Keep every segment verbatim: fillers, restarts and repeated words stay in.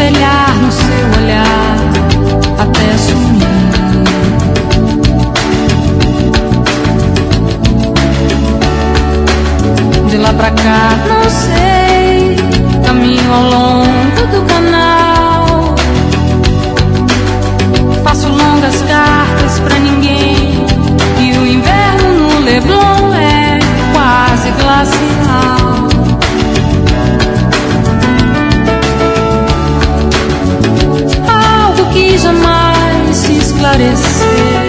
espelhar no seu olhar até sumir. De lá pra cá não sei, caminho ao longo do canal, faço longas cartas pra ninguém, e o inverno no Leblon é quase glacial. Algo que jamais se esclareceu,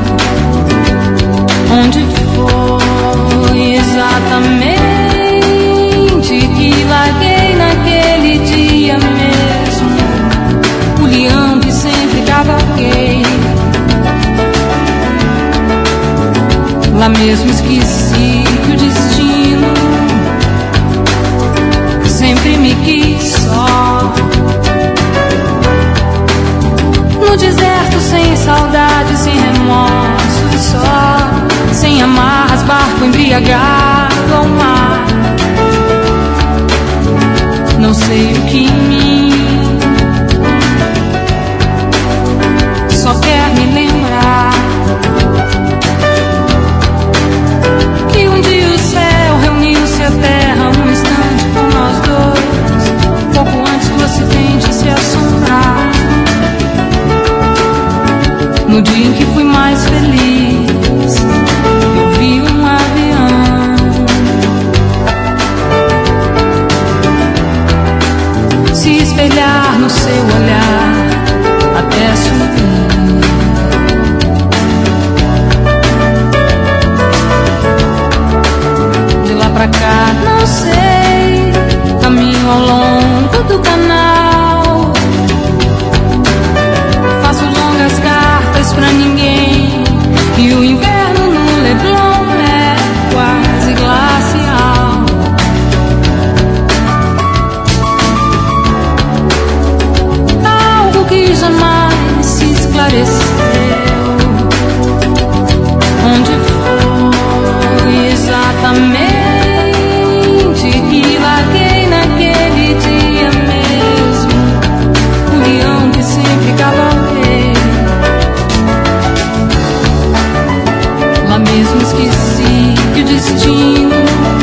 onde foi exatamente que larguei naquele dia mesmo o leão que sempre cavalguei. Lá mesmo esqueci que o destino sempre me quis só, no deserto sem saudade, sem remorso e só, sem amarras, barco embriagado ao mar. Não sei o que em mim só quer me lembrar que um dia o céu reuniu-se à terra um instante com nós dois, pouco antes do acidente se assombrar. No dia em que fui mais feliz, eu vi um avião se espelhar no seu olhar até subir. De lá pra cá não sei, caminho ao longo do canal, faço longas cartas pra ninguém, e o inverno no Leblon é quase glacial. Algo que jamais se esclareceu, onde foi exatamente que larguei naquele dia mesmo o leão que sempre cavalguei. Lá mesmo esqueci que o destino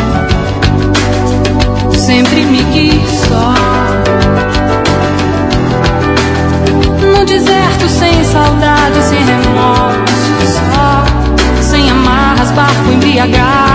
sempre me quis só, no deserto sem saudade, sem remorso só, sem amarras, barco embriagado